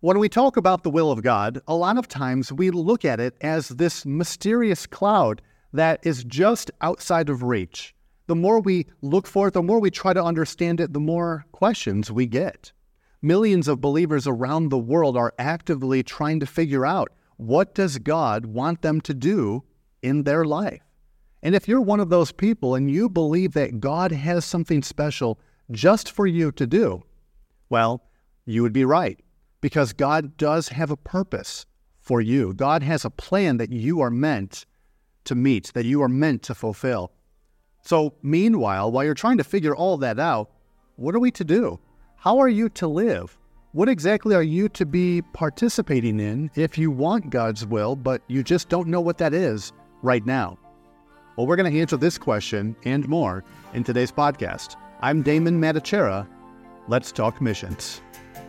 When we talk about the will of God, a lot of times we look at it as this mysterious cloud that is just outside of reach. The more we look for it, the more we try to understand it, the more questions we get. Millions of believers around the world are actively trying to figure out, what does God want them to do in their life? And if you're one of those people and you believe that God has something special just for you to do, well, you would be right, because God does have a purpose for you. God has a plan that you are meant to meet, that you are meant to fulfill. So meanwhile, while you're trying to figure all that out, what are we to do? How are you to live? What exactly are you to be participating in if you want God's will, but you just don't know what that is right now? Well, we're going to answer this question and more in today's podcast. I'm Damon Matichera. Let's talk missions.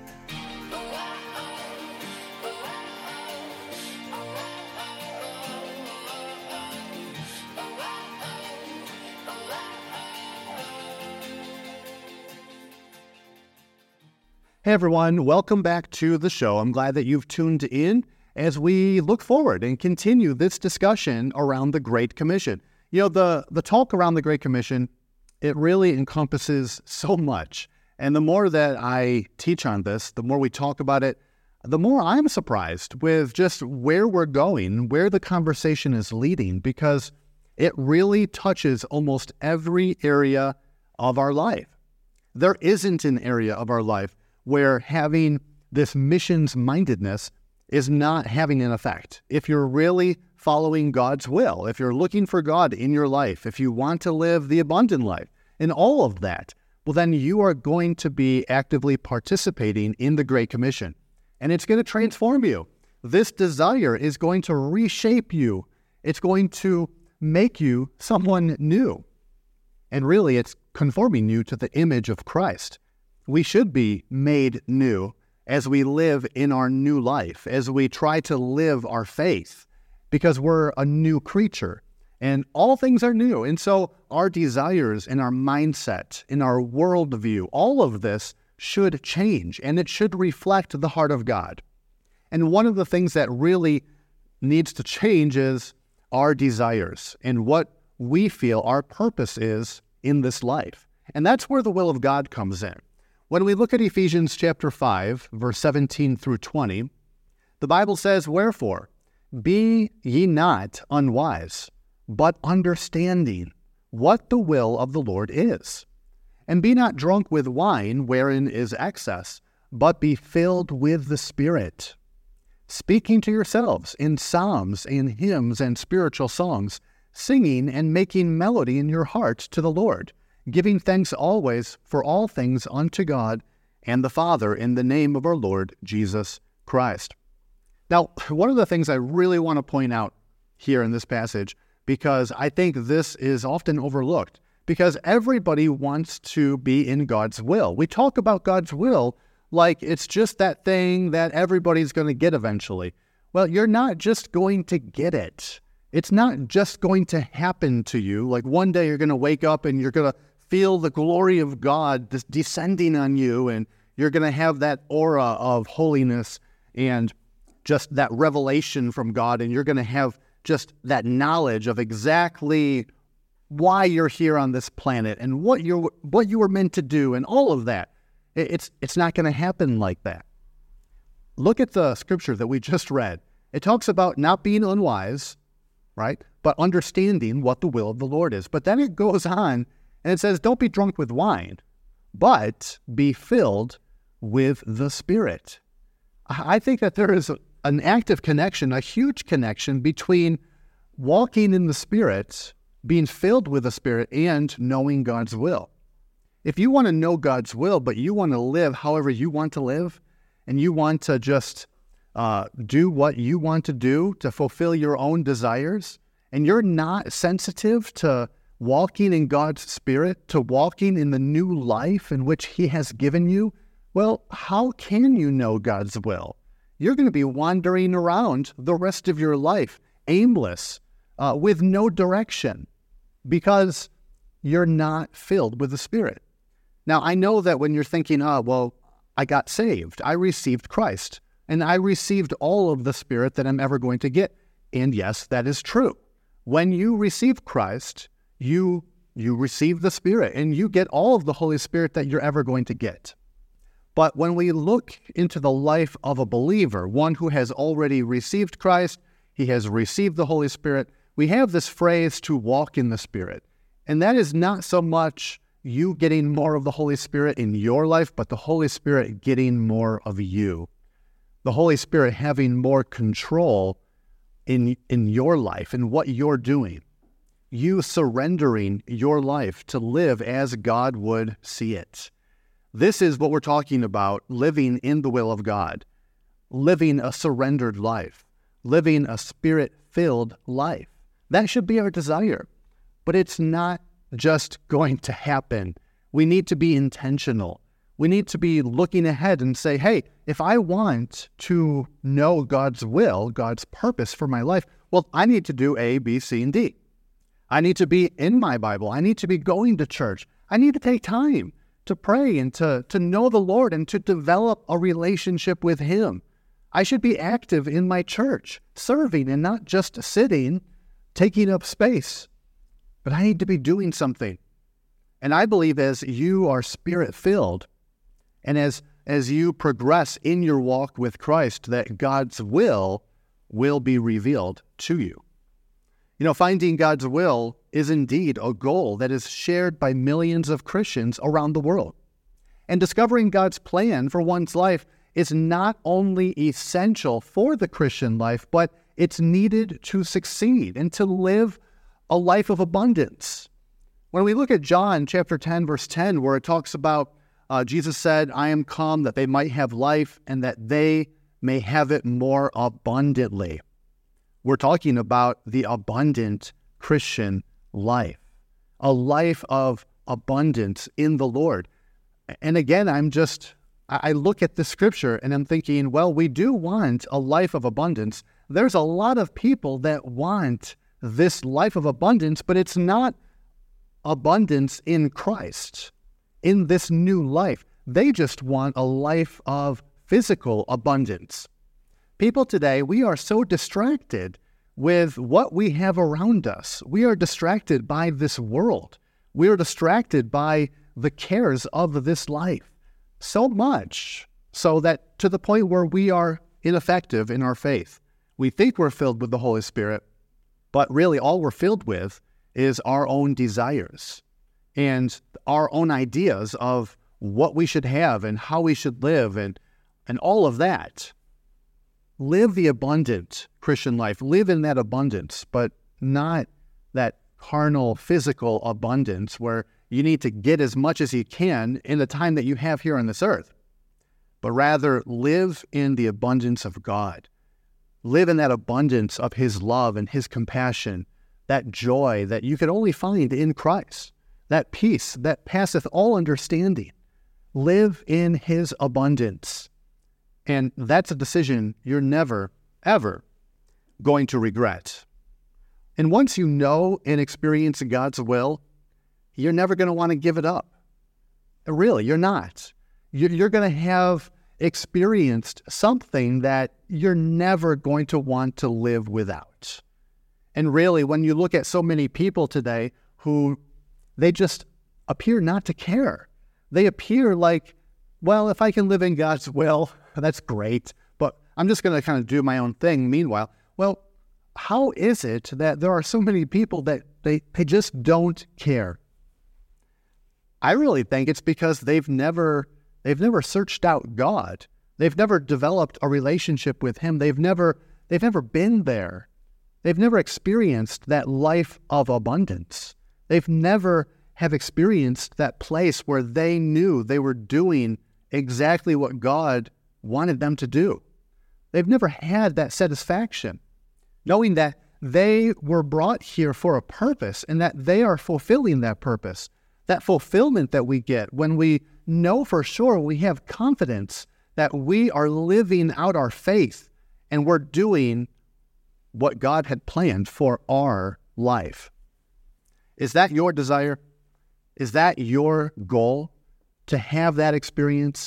Hey everyone, welcome back to the show. I'm glad that you've tuned in as we look forward and continue this discussion around the Great Commission. You know, the talk around the Great Commission, it really encompasses so much. And the more that I teach on this, the more we talk about it, the more I'm surprised with just where we're going, where the conversation is leading, because it really touches almost every area of our life. There isn't an area of our life where having this missions-mindedness is not having an effect. If you're really following God's will, if you're looking for God in your life, if you want to live the abundant life, and all of that, well, then you are going to be actively participating in the Great Commission. And it's going to transform you. This desire is going to reshape you. It's going to make you someone new. And really, it's conforming you to the image of Christ. We should be made new as we live in our new life, as we try to live our faith, because we're a new creature and all things are new. And so our desires and our mindset and our worldview, all of this should change, and it should reflect the heart of God. And one of the things that really needs to change is our desires and what we feel our purpose is in this life. And that's where the will of God comes in. When we look at Ephesians chapter 5, verse 17 through 20, the Bible says, "Wherefore, be ye not unwise, but understanding what the will of the Lord is. And be not drunk with wine, wherein is excess, but be filled with the Spirit, speaking to yourselves in psalms and hymns and spiritual songs, singing and making melody in your heart to the Lord, giving thanks always for all things unto God and the Father in the name of our Lord Jesus Christ." Now, one of the things I really want to point out here in this passage, because I think this is often overlooked, because everybody wants to be in God's will. We talk about God's will like it's just that thing that everybody's going to get eventually. Well, you're not just going to get it. It's not just going to happen to you. Like one day you're going to wake up and you're going to feel the glory of God descending on you, and you're going to have that aura of holiness and just that revelation from God, and you're going to have just that knowledge of exactly why you're here on this planet and what you were meant to do and all of that. It's not going to happen like that. Look at the scripture that we just read. It talks about not being unwise, right, but understanding what the will of the Lord is. But then it goes on and it says, don't be drunk with wine, but be filled with the Spirit. I think that there is an active connection, a huge connection between walking in the Spirit, being filled with the Spirit, and knowing God's will. If you want to know God's will, but you want to live however you want to live, and you want to just do what you want to do to fulfill your own desires, and you're not sensitive to walking in God's Spirit, to walking in the new life in which He has given you, well, how can you know God's will? You're going to be wandering around the rest of your life, aimless, with no direction, because you're not filled with the Spirit. Now, I know that when you're thinking, well, I got saved, I received Christ. and I received all of the Spirit that I'm ever going to get. And yes, that is true. When you receive Christ, you receive the Spirit, and you get all of the Holy Spirit that you're ever going to get. But when we look into the life of a believer, one who has already received Christ, he has received the Holy Spirit, we have this phrase to walk in the Spirit. And that is not so much you getting more of the Holy Spirit in your life, but the Holy Spirit getting more of you. The Holy Spirit having more control in your life and what you're doing. You surrendering your life to live as God would see it. This is what we're talking about, living in the will of God, living a surrendered life, living a Spirit-filled life. That should be our desire, but it's not just going to happen. We need to be intentional. We need to be looking ahead and say, hey, if I want to know God's will, God's purpose for my life, well, I need to do A, B, C, and D. I need to be in my Bible. I need to be going to church. I need to take time to pray and to know the Lord and to develop a relationship with Him. I should be active in my church, serving and not just sitting, taking up space. But I need to be doing something. And I believe as you are Spirit-filled and as you progress in your walk with Christ, that God's will be revealed to you. You know, finding God's will is indeed a goal that is shared by millions of Christians around the world. And discovering God's plan for one's life is not only essential for the Christian life, but it's needed to succeed and to live a life of abundance. When we look at John chapter 10, verse 10, where it talks about Jesus said, I am come that they might have life and that they may have it more abundantly. We're talking about the abundant Christian life, a life of abundance in the Lord. And again, I look at the scripture and I'm thinking, well, we do want a life of abundance. There's a lot of people that want this life of abundance, but it's not abundance in Christ, in this new life. They just want a life of physical abundance. People today, we are so distracted with what we have around us. We are distracted by this world. We are distracted by the cares of this life. So much so that to the point where we are ineffective in our faith. We think we're filled with the Holy Spirit, but really all we're filled with is our own desires and our own ideas of what we should have and how we should live and all of that. Live the abundant Christian life. Live in that abundance, but not that carnal, physical abundance where you need to get as much as you can in the time that you have here on this earth. But rather, live in the abundance of God. Live in that abundance of His love and His compassion, that joy that you can only find in Christ, that peace that passeth all understanding. Live in His abundance. And that's a decision you're never, ever going to regret. And once you know and experience God's will, you're never going to want to give it up. Really, you're not. You're going to have experienced something that you're never going to want to live without. And really, when you look at so many people today who they just appear not to care. They appear like, well, if I can live in God's will, that's great, but I'm just going to kind of do my own thing meanwhile. Well, how is it that there are so many people that they just don't care? I really think it's because they've never searched out God. They've never developed a relationship with Him. They've never been there. They've never experienced that life of abundance. They've never have experienced that place where they knew they were doing exactly what God wanted them to do. They've never had that satisfaction, knowing that they were brought here for a purpose and that they are fulfilling that purpose. That fulfillment that we get when we know for sure, we have confidence that we are living out our faith and we're doing what God had planned for our life. Is that your desire? Is that your goal? To have that experience?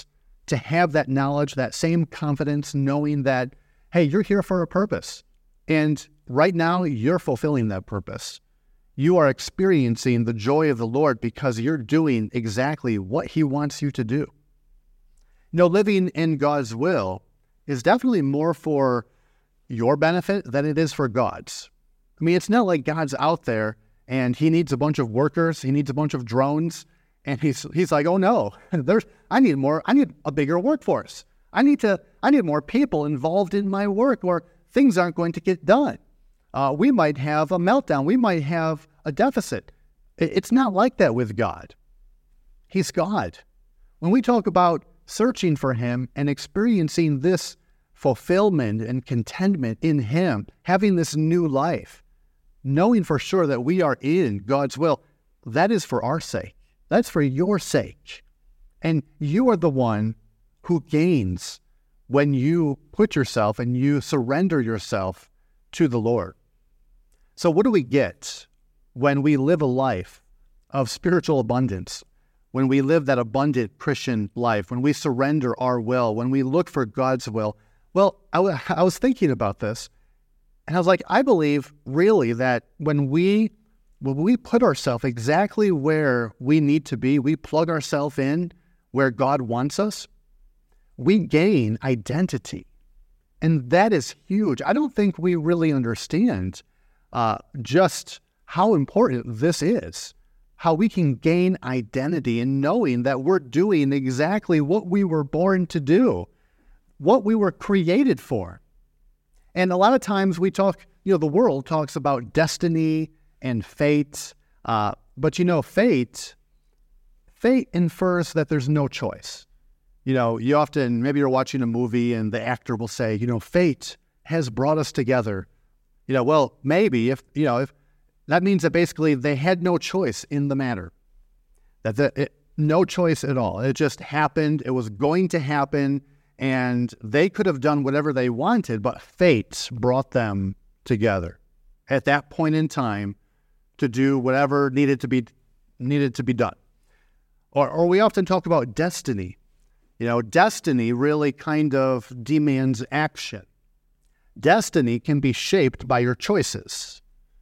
to have that knowledge, that same confidence, knowing that, hey, you're here for a purpose. And right now, you're fulfilling that purpose. You are experiencing the joy of the Lord because you're doing exactly what He wants you to do. Living in God's will is definitely more for your benefit than it is for God's. I mean, it's not like God's out there and He needs a bunch of workers, He needs a bunch of drones, and he's like, oh no, I need a bigger workforce. I need more people involved in my work, or things aren't going to get done. We might have a meltdown. We might have a deficit. It's not like that with God. He's God. When we talk about searching for Him and experiencing this fulfillment and contentment in Him, having this new life, knowing for sure that we are in God's will, that is for our sake. That's for your sake. And you are the one who gains when you put yourself and you surrender yourself to the Lord. So what do we get when we live a life of spiritual abundance? When we live that abundant Christian life, when we surrender our will, when we look for God's will? Well, I was thinking about this, and I was like, I believe really that when we put ourselves exactly where we need to be, we plug ourselves in where God wants us, we gain identity. And that is huge. I don't think we really understand just how important this is, how we can gain identity in knowing that we're doing exactly what we were born to do, what we were created for. And a lot of times we talk, the world talks about destiny and fate, but fate infers that there's no choice. You often, maybe you're watching a movie and the actor will say, fate has brought us together. Well, maybe if that means that basically they had no choice in the matter, no choice at all. It just happened. It was going to happen, and they could have done whatever they wanted, but fate brought them together at that point in time to do whatever needed to be done. Or we often talk about destiny. Destiny really kind of demands action. Destiny can be shaped by your choices.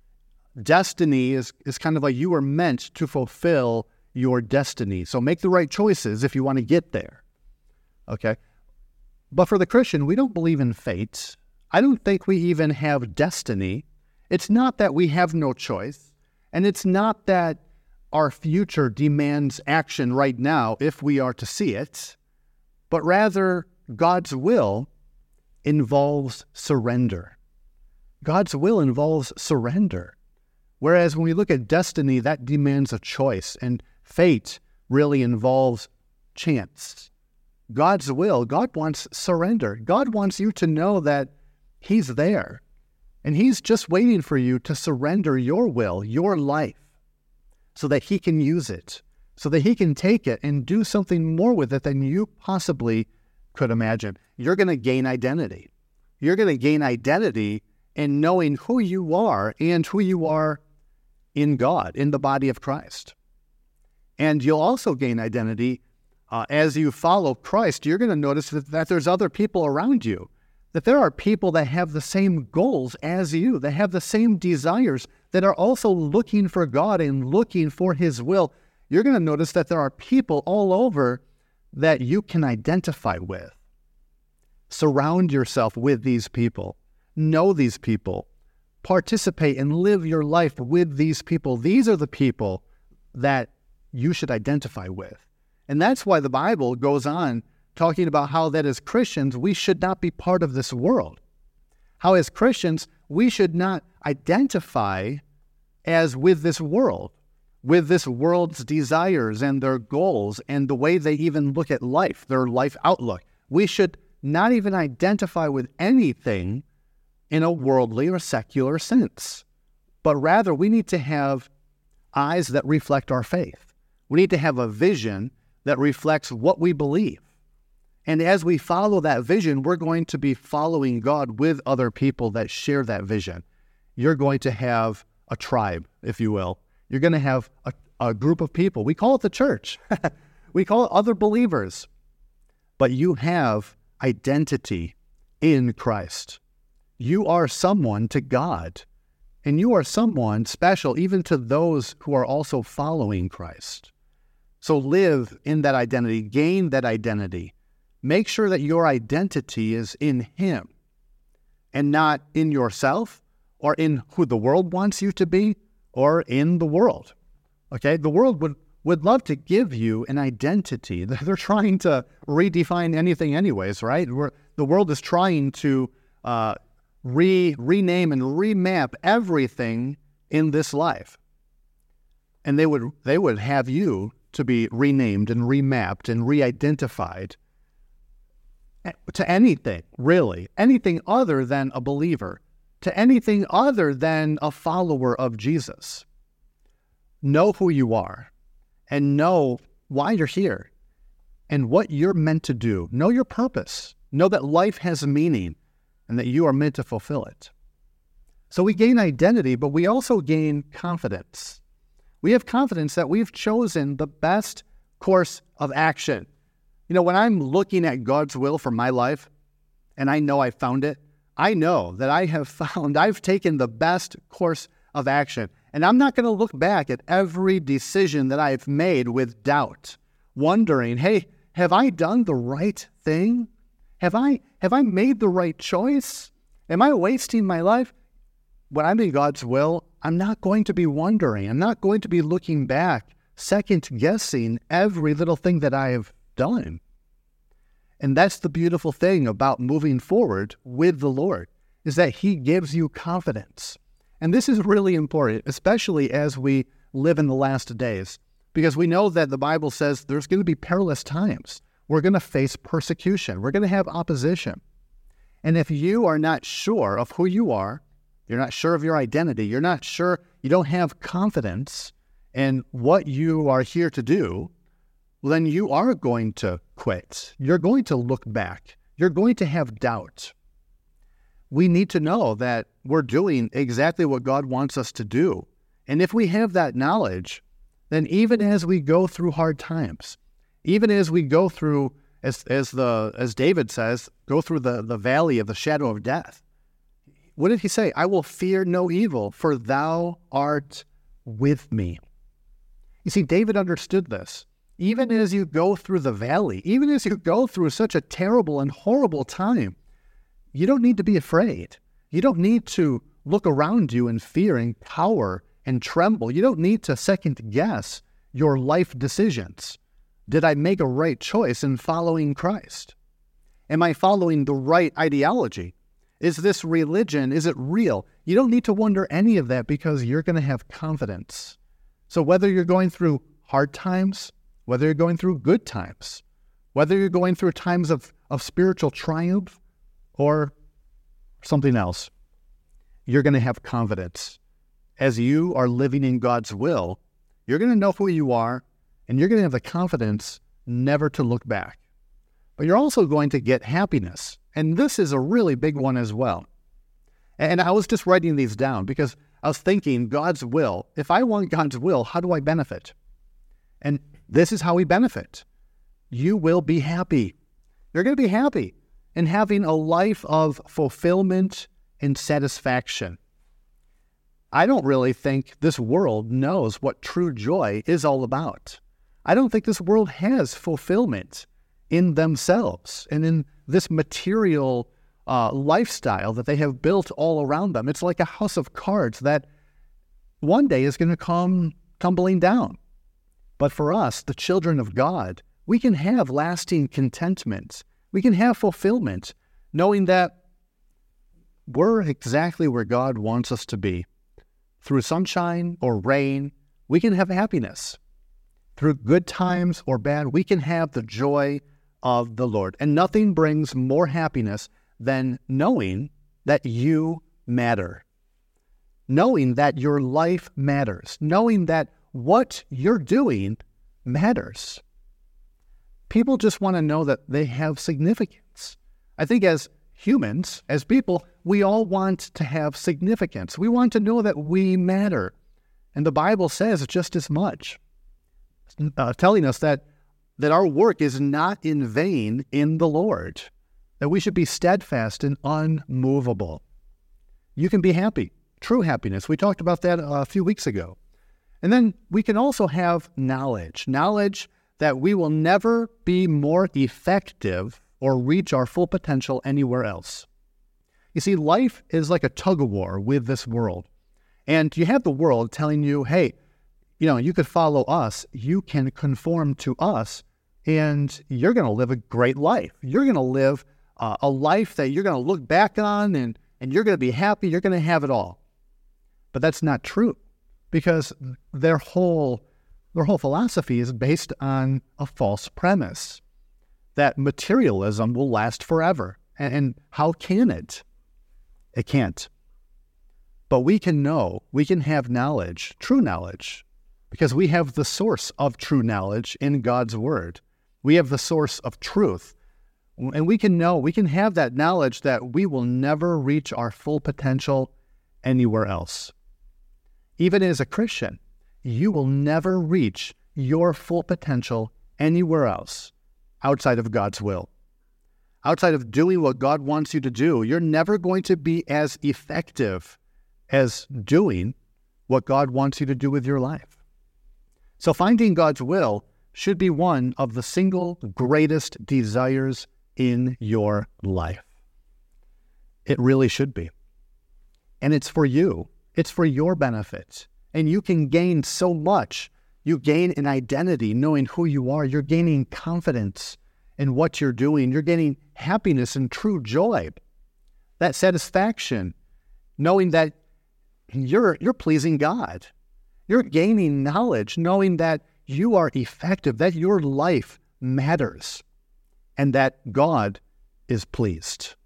Destiny is kind of like you are meant to fulfill your destiny. So make the right choices if you want to get there. Okay? But for the Christian, we don't believe in fate. I don't think we even have destiny. It's not that we have no choice, and it's not that our future demands action right now if we are to see it, but rather God's will involves surrender. God's will involves surrender. Whereas when we look at destiny, that demands a choice, and fate really involves chance. God's will, God wants surrender. God wants you to know that He's there, and He's just waiting for you to surrender your will, your life, so that He can use it, so that He can take it and do something more with it than you possibly could imagine. You're going to gain identity. You're going to gain identity in knowing who you are and who you are in God, in the body of Christ. And you'll also gain identity as you follow Christ. You're going to notice that there's other people around you, that there are people that have the same goals as you, that have the same desires, that are also looking for God and looking for His will. You're going to notice that there are people all over that you can identify with. Surround yourself with these people. Know these people. Participate and live your life with these people. These are the people that you should identify with. And that's why the Bible goes on talking about how that as Christians, we should not be part of this world. How as Christians, we should not identify as with this world's desires and their goals and the way they even look at life, their life outlook. We should not even identify with anything in a worldly or secular sense, but rather we need to have eyes that reflect our faith. We need to have a vision that reflects what we believe. And as we follow that vision, we're going to be following God with other people that share that vision. You're going to have a tribe, if you will. You're going to have a group of people. We call it the church. We call it other believers. but you have identity in Christ. You are someone to God, and you are someone special even to those who are also following Christ. So live in that identity, gain that identity. Make sure that your identity is in Him and not in yourself or in who the world wants you to be or in the world. Okay? The world would love to give you an identity. They're trying to redefine anything anyways, right? The world is trying to rename and remap everything in this life. And they would have you to be renamed and remapped and re-identified to anything, really, anything other than a believer, to anything other than a follower of Jesus. Know who you are and know why you're here and what you're meant to do. Know your purpose. Know that life has meaning and that you are meant to fulfill it. So we gain identity, but we also gain confidence. We have confidence that we've chosen the best course of action. You know, when I'm looking at God's will for my life, and I know I found it, I know that I've taken the best course of action. And I'm not going to look back at every decision that I've made with doubt, wondering, hey, have I done the right thing? Have I made the right choice? Am I wasting my life? When I'm in God's will, I'm not going to be wondering. I'm not going to be looking back, second-guessing every little thing that I have done. And that's the beautiful thing about moving forward with the Lord, is that He gives you confidence. And this is really important, especially as we live in the last days, because we know that the Bible says there's going to be perilous times. We're going to face persecution. We're going to have opposition. And if you are not sure of who you are, you're not sure of your identity, you're not sure, you don't have confidence in what you are here to do, well, then you are going to quit. You're going to look back. You're going to have doubt. We need to know that we're doing exactly what God wants us to do. And if we have that knowledge, then even as we go through hard times, even as we go through, as David says, go through the valley of the shadow of death, what did he say? I will fear no evil, for thou art with me. You see, David understood this. Even as you go through the valley, even as you go through such a terrible and horrible time, you don't need to be afraid. You don't need to look around you in fear and cower and tremble. You don't need to second guess your life decisions. Did I make a right choice in following Christ? Am I following the right ideology? Is this religion? Is it real? You don't need to wonder any of that because you're going to have confidence. So whether you're going through hard times, whether you're going through good times, whether you're going through times of spiritual triumph or something else, you're going to have confidence. As you are living in God's will, you're going to know who you are, and you're going to have the confidence never to look back. But you're also going to get happiness. And this is a really big one as well. And I was just writing these down because I was thinking, God's will. If I want God's will, how do I benefit? And this is how we benefit. You will be happy. You're going to be happy in having a life of fulfillment and satisfaction. I don't really think this world knows what true joy is all about. I don't think this world has fulfillment in themselves and in this material lifestyle that they have built all around them. It's like a house of cards that one day is going to come tumbling down. But for us, the children of God, we can have lasting contentment. We can have fulfillment, knowing that we're exactly where God wants us to be. Through sunshine or rain, we can have happiness. Through good times or bad, we can have the joy of the Lord. And nothing brings more happiness than knowing that you matter. Knowing that your life matters. Knowing that what you're doing matters. People just want to know that they have significance. I think as humans, as people, we all want to have significance. We want to know that we matter. And the Bible says just as much, telling us that that our work is not in vain in the Lord, that we should be steadfast and unmovable. You can be happy, true happiness. We talked about that a few weeks ago. And then we can also have knowledge that we will never be more effective or reach our full potential anywhere else. You see, life is like a tug-of-war with this world. And you have the world telling you, hey, you could follow us, you can conform to us, and you're going to live a great life. You're going to live a life that you're going to look back on, and you're going to be happy, you're going to have it all. But that's not true, because their whole philosophy is based on a false premise that materialism will last forever. And how can it? It can't. But we can have knowledge, true knowledge, because we have the source of true knowledge in God's Word. We have the source of truth. And we can have that knowledge that we will never reach our full potential anywhere else. Even as a Christian, you will never reach your full potential anywhere else outside of God's will. Outside of doing what God wants you to do, you're never going to be as effective as doing what God wants you to do with your life. So finding God's will should be one of the single greatest desires in your life. It really should be. And it's for you. It's for your benefit. And you can gain so much. You gain an identity knowing who you are. You're gaining confidence in what you're doing. You're gaining happiness and true joy. That satisfaction, knowing that you're pleasing God. You're gaining knowledge, knowing that you are effective, that your life matters, and that God is pleased.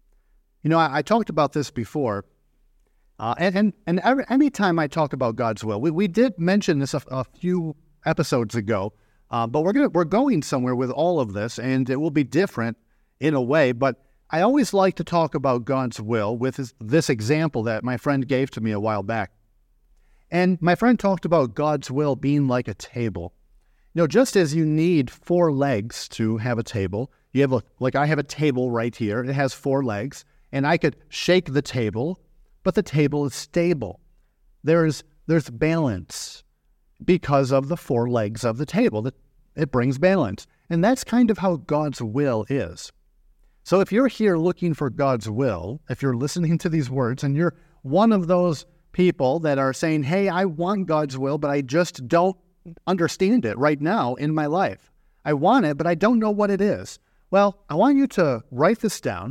I talked about this before, and any time I talk about God's will, we did mention this a few episodes ago, but we're going somewhere with all of this, and it will be different in a way. But I always like to talk about God's will with this example that my friend gave to me a while back. And my friend talked about God's will being like a table. Just as you need 4 legs to have a table, I have a table right here. It has 4 legs, and I could shake the table, but the table is stable. There's balance because of the 4 legs of the table. It brings balance. And that's kind of how God's will is. So if you're here looking for God's will, if you're listening to these words and you're one of those people that are saying, hey, I want God's will, but I just don't understand it right now in my life. I want it, but I don't know what it is. Well, I want you to write this down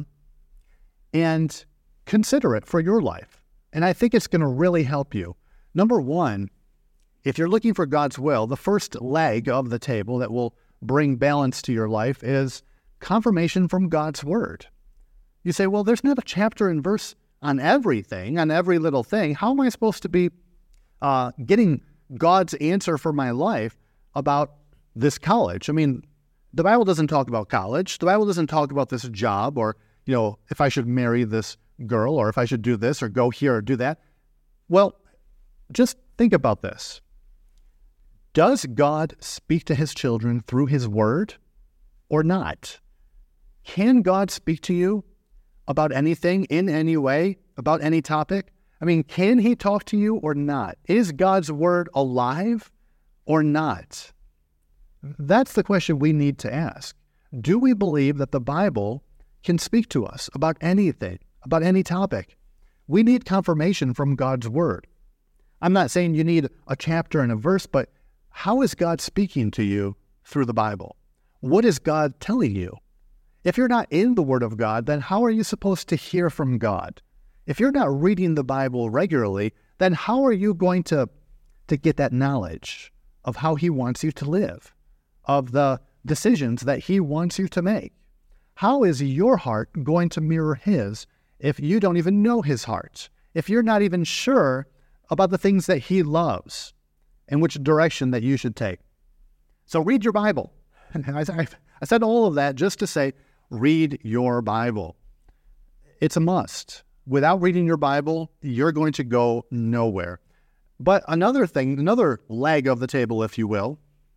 and consider it for your life. And I think it's going to really help you. Number 1, if you're looking for God's will, the first leg of the table that will bring balance to your life is confirmation from God's Word. You say, well, there's not a chapter and verse on everything, on every little thing. How am I supposed to be getting God's answer for my life about this college? I mean, the Bible doesn't talk about college. The Bible doesn't talk about this job or, if I should marry this girl or if I should do this or go here or do that. Well, just think about this. Does God speak to his children through his word or not? Can God speak to you about anything in any way, about any topic? I mean, can he talk to you or not? Is God's word alive or not? That's the question we need to ask. Do we believe that the Bible can speak to us about anything, about any topic? We need confirmation from God's word. I'm not saying you need a chapter and a verse, but how is God speaking to you through the Bible? What is God telling you? If you're not in the Word of God, then how are you supposed to hear from God? If you're not reading the Bible regularly, then how are you going to get that knowledge of how he wants you to live, of the decisions that he wants you to make? How is your heart going to mirror his if you don't even know his heart? If you're not even sure about the things that he loves and which direction that you should take? So read your Bible. I said all of that just to say, read your Bible. It's a must. Without reading your Bible, you're going to go nowhere. But another leg of the table, if you will,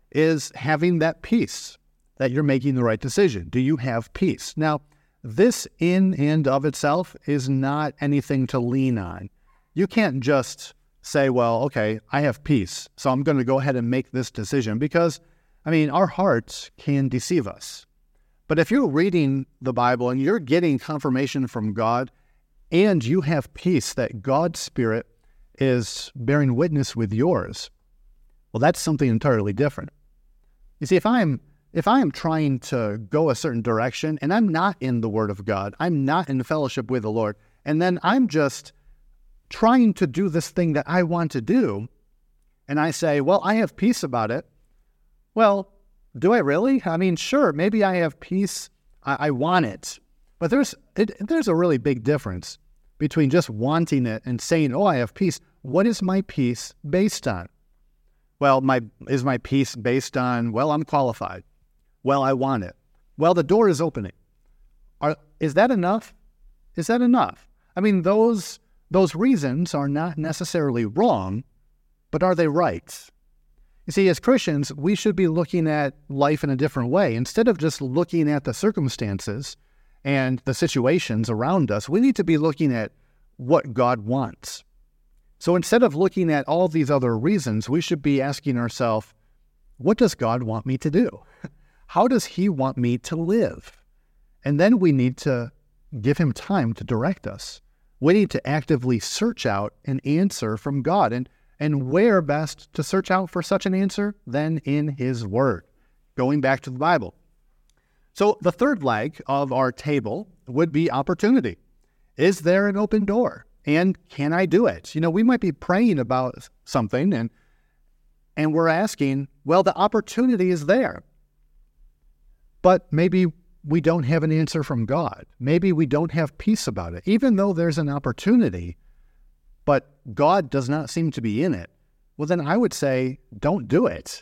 is having that peace that you're making the right decision. Do you have peace? Now, this in and of itself is not anything to lean on. You can't just say, well, okay, I have peace, so I'm going to go ahead and make this decision because, our hearts can deceive us. But if you're reading the Bible and you're getting confirmation from God and you have peace that God's Spirit is bearing witness with yours, well, that's something entirely different. You see, if I am trying to go a certain direction and I'm not in the Word of God, I'm not in fellowship with the Lord, and then I'm just trying to do this thing that I want to do, and I say, well, I have peace about it. Well, do I really? Sure, maybe I have peace. I want it. But there's a really big difference between just wanting it and saying, oh, I have peace. What is my peace based on? Well, is my peace based on, well, I'm qualified. Well, I want it. Well, the door is opening. Is that enough? Is that enough? Those reasons are not necessarily wrong, but are they right? You see, as Christians, we should be looking at life in a different way. Instead of just looking at the circumstances and the situations around us, we need to be looking at what God wants. So instead of looking at all these other reasons, we should be asking ourselves, what does God want me to do? How does He want me to live? And then we need to give Him time to direct us. We need to actively search out an answer from God. And where best to search out for such an answer than in His Word? Going back to the Bible. So the third leg of our table would be opportunity. Is there an open door? And can I do it? We might be praying about something and we're asking, well, the opportunity is there. But maybe we don't have an answer from God. Maybe we don't have peace about it, even though there's an opportunity, but God does not seem to be in it. Well, then I would say, don't do it.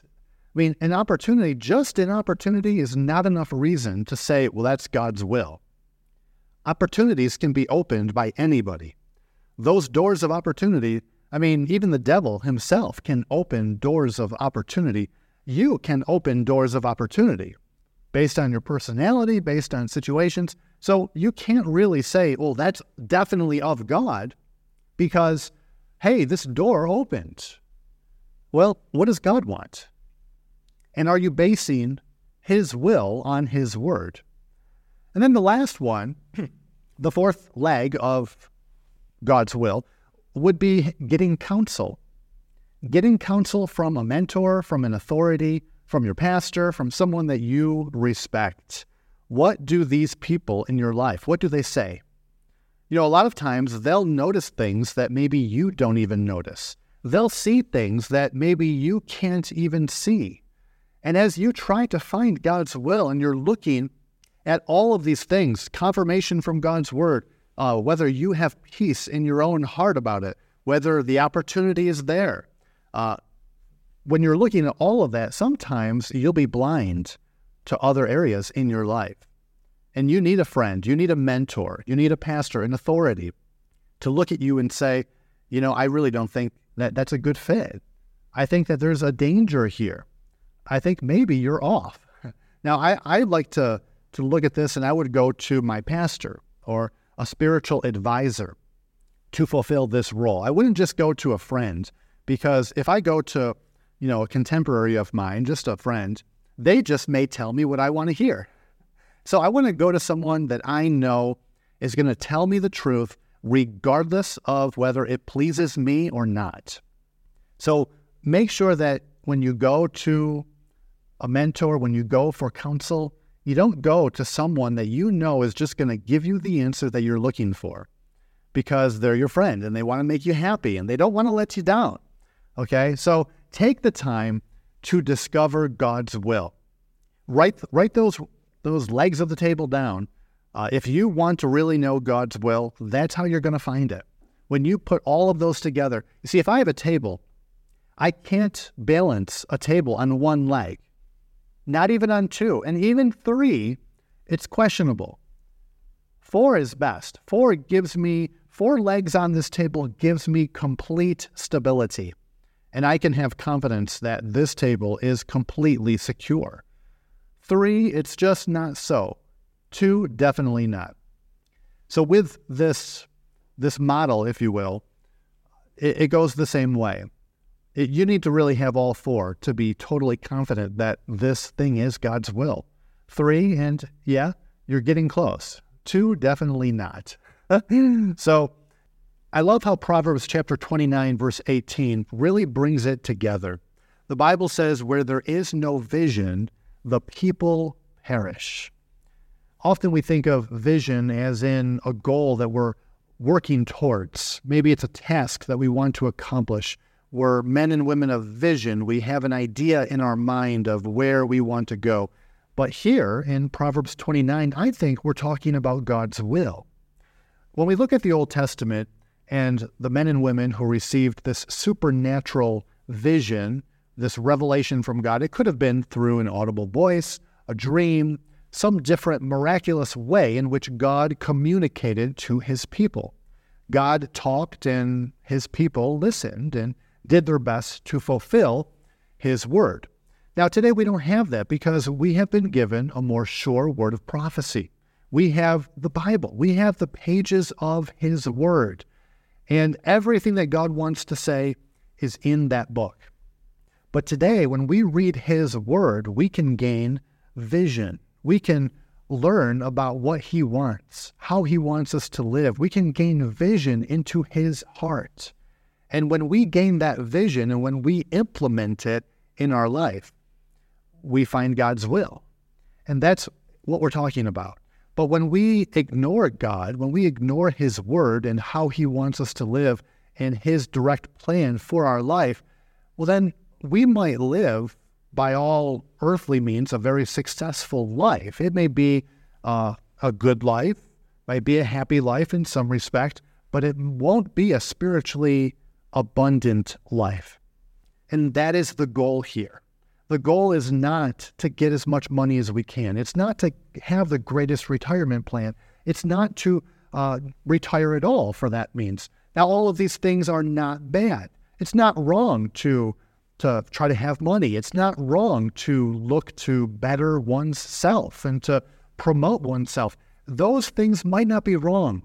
Just an opportunity is not enough reason to say, well, that's God's will. Opportunities can be opened by anybody. Those doors of opportunity, even the devil himself can open doors of opportunity. You can open doors of opportunity based on your personality, based on situations. So you can't really say, well, that's definitely of God because, hey, this door opened. Well, what does God want? And are you basing His will on His Word? And then the last one, the fourth leg of God's will, would be getting counsel. Getting counsel from a mentor, from an authority, from your pastor, from someone that you respect. What do these people in your life, what do they say? A lot of times they'll notice things that maybe you don't even notice. They'll see things that maybe you can't even see. And as you try to find God's will and you're looking at all of these things, confirmation from God's Word, whether you have peace in your own heart about it, whether the opportunity is there. When you're looking at all of that, sometimes you'll be blind to other areas in your life. And you need a friend, you need a mentor, you need a pastor, an authority to look at you and say, I really don't think that that's a good fit. I think that there's a danger here. I think maybe you're off. Now, I like to look at this and I would go to my pastor or a spiritual advisor to fulfill this role. I wouldn't just go to a friend, because if I go to, a contemporary of mine, just a friend, they just may tell me what I want to hear. So I want to go to someone that I know is going to tell me the truth regardless of whether it pleases me or not. So make sure that when you go to a mentor, when you go for counsel, you don't go to someone that you know is just going to give you the answer that you're looking for because they're your friend and they want to make you happy and they don't want to let you down. Okay? So take the time to discover God's will. Write those legs of the table down. If you want to really know God's will, that's how you're going to find it. When you put all of those together, you see, if I have a table, I can't balance a table on one leg, not even on two, and even three, it's questionable. 4 is best. 4 legs on this table gives me complete stability. and I can have confidence that this table is completely secure. 3, it's just not so. 2, definitely not. So with this model, if you will, it goes the same way. You need to really have all 4 to be totally confident that this thing is God's will. 3, and yeah, you're getting close. 2, definitely not. So I love how Proverbs chapter 29, verse 18 really brings it together. The Bible says, where there is no vision, the people perish. Often we think of vision as in a goal that we're working towards. Maybe it's a task that we want to accomplish. We're men and women of vision. We have an idea in our mind of where we want to go. But here in Proverbs 29, I think we're talking about God's will. When we look at the Old Testament and the men and women who received this supernatural vision, this revelation from God, it could have been through an audible voice, a dream, some different miraculous way in which God communicated to his people. God talked and his people listened and did their best to fulfill his word. Now today we don't have that because we have been given a more sure word of prophecy. We have the Bible. We have the pages of his word. And everything that God wants to say is in that book. But today, when we read his word, we can gain vision. We can learn about what he wants, how he wants us to live. We can gain vision into his heart. And when we gain that vision and when we implement it in our life, we find God's will. And that's what we're talking about. But when we ignore God, when we ignore his word and how he wants us to live and his direct plan for our life, well, then we might live by all earthly means a very successful life. It may be a good life, might be a happy life in some respect, but it won't be a spiritually abundant life. And that is the goal here. The goal is not to get as much money as we can. It's not to have the greatest retirement plan. It's not to retire at all, for that means. Now, all of these things are not bad. It's not wrong to try to have money. It's not wrong to look to better one's self and to promote oneself. Those things might not be wrong,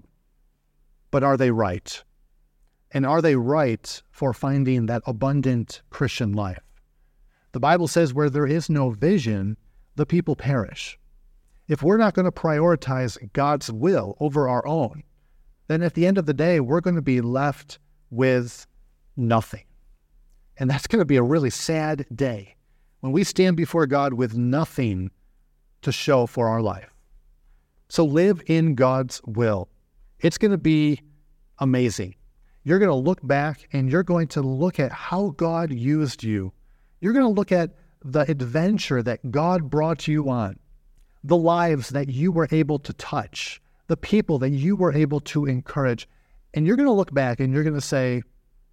but are they right? And are they right for finding that abundant Christian life? The Bible says where there is no vision, the people perish. If we're not going to prioritize God's will over our own, then at the end of the day, we're going to be left with nothing. And that's going to be a really sad day when we stand before God with nothing to show for our life. So live in God's will. It's going to be amazing. You're going to look back and you're going to look at how God used you. You're going to look at the adventure that God brought you on, the lives that you were able to touch, the people that you were able to encourage. And you're going to look back and you're going to say,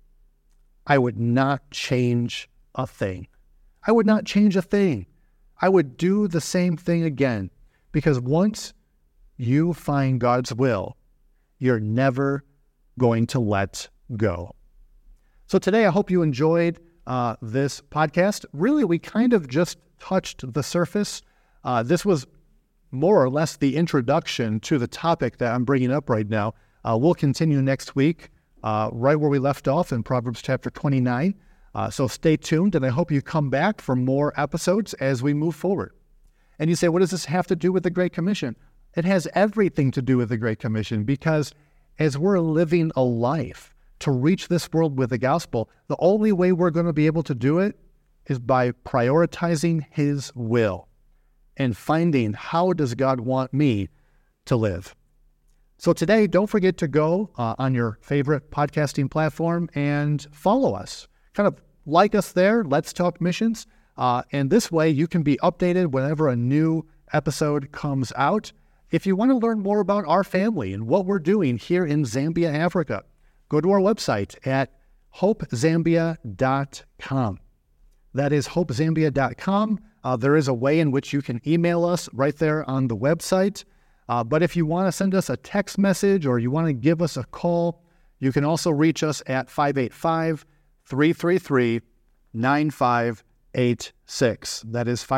I would not change a thing. I would not change a thing. I would do the same thing again. Because once you find God's will, you're never going to let go. So today, I hope you enjoyed this podcast. Really, we kind of just touched the surface. This was more or less the introduction to the topic that I'm bringing up right now. We'll continue next week, right where we left off in Proverbs chapter 29. So stay tuned, and I hope you come back for more episodes as we move forward. And you say, what does this have to do with the Great Commission? It has everything to do with the Great Commission, because as we're living a life to reach this world with the gospel, the only way we're going to be able to do it is by prioritizing his will and finding, how does God want me to live? So today, don't forget to go on your favorite podcasting platform and follow us. Kind of like us there, Let's Talk Missions. And this way you can be updated whenever a new episode comes out. If you want to learn more about our family and what we're doing here in Zambia, Africa, go to our website at hopezambia.com. That is hopezambia.com. There is a way in which you can email us right there on the website. But if you want to send us a text message or you want to give us a call, you can also reach us at 585-333-9586. That is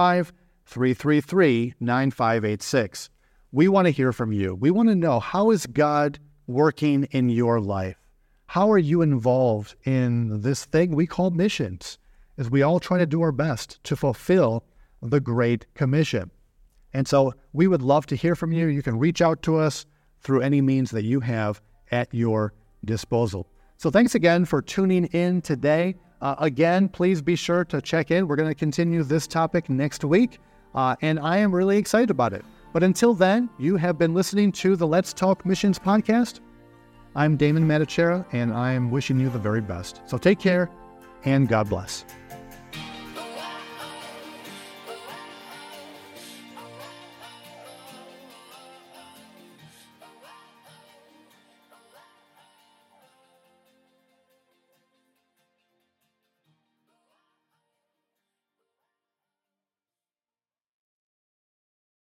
585-333-9586. We want to hear from you. We want to know, how is God working in your life? How are you involved in this thing we call missions, as we all try to do our best to fulfill the Great Commission? And so we would love to hear from you. You can reach out to us through any means that you have at your disposal. So thanks again for tuning in today. Again, please be sure to check in. We're going to continue this topic next week, and I am really excited about it. But until then, you have been listening to the Let's Talk Missions podcast. I'm Damon Matichera, and I am wishing you the very best. So take care, and God bless.